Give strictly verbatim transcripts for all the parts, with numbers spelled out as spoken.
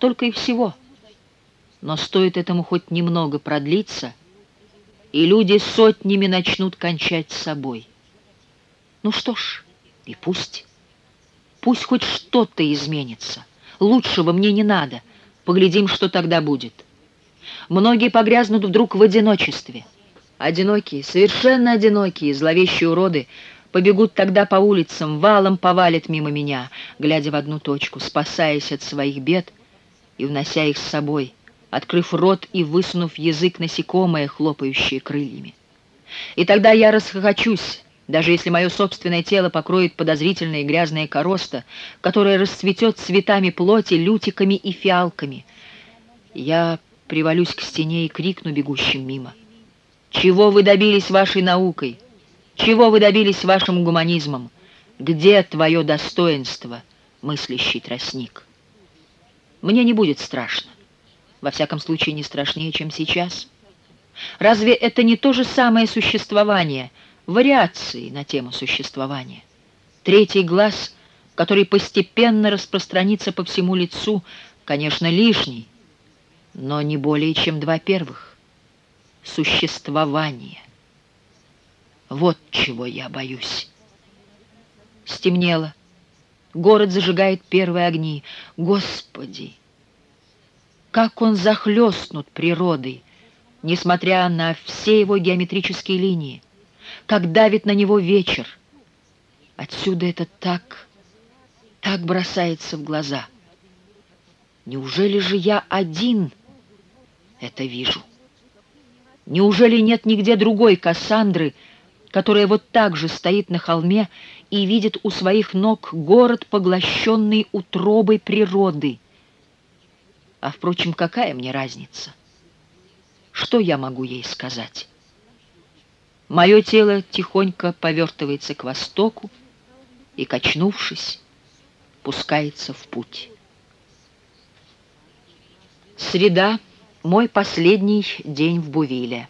только и всего. Но стоит этому хоть немного продлиться, и люди сотнями начнут кончать с собой. Ну что ж, и пусть. Пусть хоть что-то изменится. Лучшего мне не надо. Поглядим, что тогда будет. Многие погрязнут вдруг в одиночестве. Одинокие, совершенно одинокие, зловещие уроды побегут тогда по улицам, валом повалят мимо меня, глядя в одну точку, спасаясь от своих бед и внося их с собой, открыв рот и высунув язык насекомое, хлопающее крыльями. И тогда я расхохочусь, даже если мое собственное тело покроет подозрительная и грязная короста, которая расцветет цветами плоти, лютиками и фиалками. Я привалюсь к стене и крикну бегущим мимо: «Чего вы добились вашей наукой? Чего вы добились вашим гуманизмом? Где твое достоинство, мыслящий тростник?» Мне не будет страшно. Во всяком случае, не страшнее, чем сейчас. Разве это не то же самое существование, вариации на тему существования? Третий глаз, который постепенно распространится по всему лицу, конечно, лишний, но не более, чем два первых. Существование. Вот чего я боюсь. Стемнело. Город зажигает первые огни. Господи! Как он захлестнут природой, несмотря на все его геометрические линии, как давит на него вечер. Отсюда это так, так бросается в глаза. Неужели же я один это вижу? Неужели нет нигде другой Кассандры, которая вот так же стоит на холме и видит у своих ног город, поглощенный утробой природы? А, впрочем, какая мне разница? Что я могу ей сказать? Мое тело тихонько повертывается к востоку и, качнувшись, пускается в путь. Среда — мой последний день в Бувиле.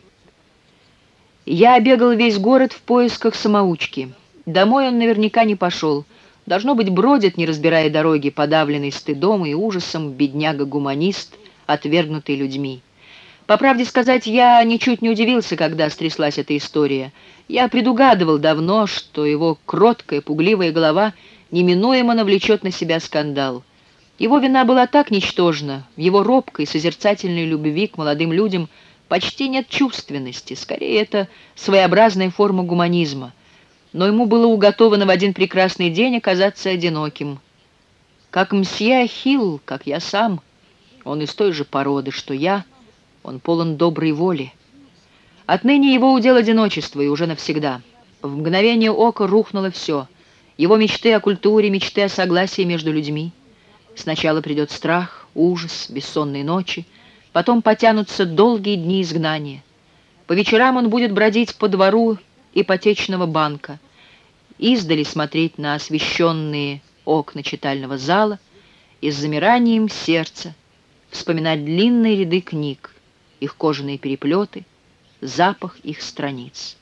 Я обегал весь город в поисках самоучки. Домой он наверняка не пошел. Должно быть, бродит, не разбирая дороги, подавленный стыдом и ужасом бедняга-гуманист, отвергнутый людьми. По правде сказать, я ничуть не удивился, когда стряслась эта история. Я предугадывал давно, что его кроткая, пугливая голова неминуемо навлечет на себя скандал. Его вина была так ничтожна, в его робкой, созерцательной любви к молодым людям почти нет чувственности, скорее это своеобразная форма гуманизма. Но ему было уготовано в один прекрасный день оказаться одиноким. Как мсье Ахилл, как я сам, он из той же породы, что я, он полон доброй воли. Отныне его удел одиночество, и уже навсегда. В мгновение ока рухнуло все. Его мечты о культуре, мечты о согласии между людьми. Сначала придет страх, ужас, бессонные ночи, потом потянутся долгие дни изгнания. По вечерам он будет бродить по двору ипотечного банка, издали смотреть на освещенные окна читального зала и с замиранием сердца вспоминать длинные ряды книг, их кожаные переплеты, запах их страниц.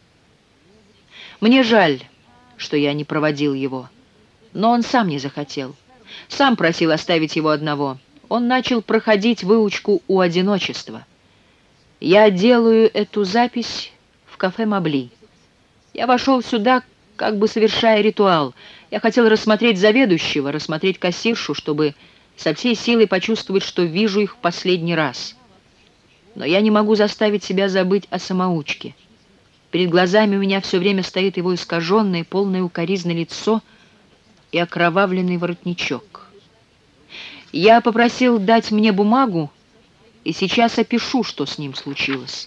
Мне жаль, что я не проводил его, но он сам не захотел. Сам просил оставить его одного. Он начал проходить выучку у одиночества. Я делаю эту запись в кафе «Мабли». Я вошел сюда, как бы совершая ритуал. Я хотел рассмотреть заведующего, рассмотреть кассиршу, чтобы со всей силой почувствовать, что вижу их в последний раз. Но я не могу заставить себя забыть о самоучке. Перед глазами у меня все время стоит его искаженное, полное укоризны лицо и окровавленный воротничок. Я попросил дать мне бумагу, и сейчас опишу, что с ним случилось.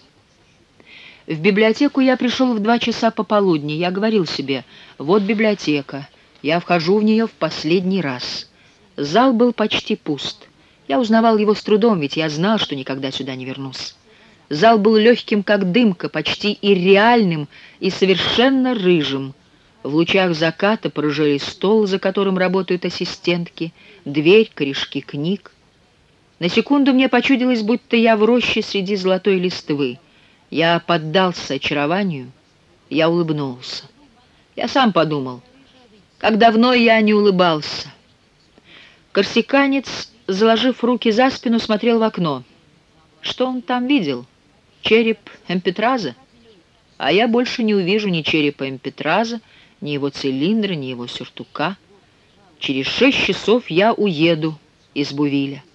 В библиотеку я пришел в два часа пополудни. Я говорил себе: вот библиотека, я вхожу в нее в последний раз. Зал был почти пуст. Я узнавал его с трудом, ведь я знал, что никогда сюда не вернусь. Зал был легким, как дымка, почти ирреальным и совершенно рыжим. В лучах заката порыжели стол, за которым работают ассистентки, дверь, корешки книг. На секунду мне почудилось, будто я в роще среди золотой листвы. Я поддался очарованию, я улыбнулся. Я сам подумал, как давно я не улыбался. Корсиканец заложив руки за спину, смотрел в окно. Что он там видел? Череп Эмпетраза? А я больше не увижу ни черепа Эмпетраза, ни его цилиндра, ни его сюртука. Через шесть часов я уеду из Бувиля.